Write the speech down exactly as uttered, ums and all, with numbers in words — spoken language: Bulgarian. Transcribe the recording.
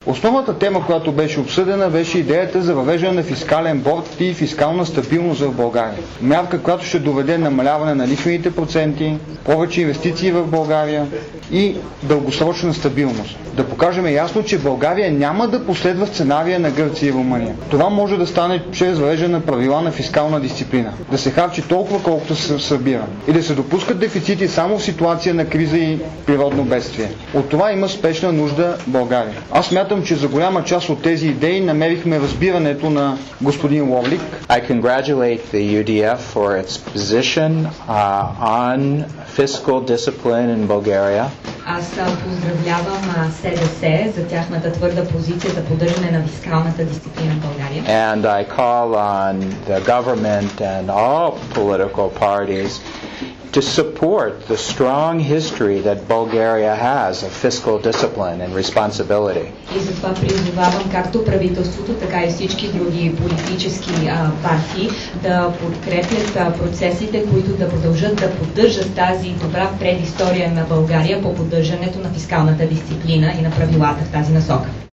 Основната тема, която беше обсъдена, беше идеята за въвеждане на фискален борд и фискална стабилност в България. Мярка, която ще доведе намаляване на лихвените проценти, повече инвестиции в България и дългосрочна стабилност. Да покажем ясно, че България няма да последва сценария на Гърция и Румъния. Това може да стане чрез въвеждане на правила на фискална дисциплина. Да се харчи толкова, колкото се събира. И да се допускат дефицити само в ситуация на криза и природно бедствие. От това има спешна нужда България. Аз смятам, че за голяма част от тези идеи намерихме разбирането на господин Ловлик. I congratulate the U D F for its position uh, on fiscal discipline in Bulgaria. Аз поздравлявам С Д С за тяхната твърда позиция за поддържане на фискалната дисциплина в България. And I call on the government and all political parties to support the strong history that Bulgaria has of fiscal discipline and responsibility. И затова призовавам както правителството, така и всички други политически а, партии да подкрепят а, процесите, които да продължат да поддържат тази добра предистория на България по поддържането на фискалната дисциплина и на правилата в тази насока.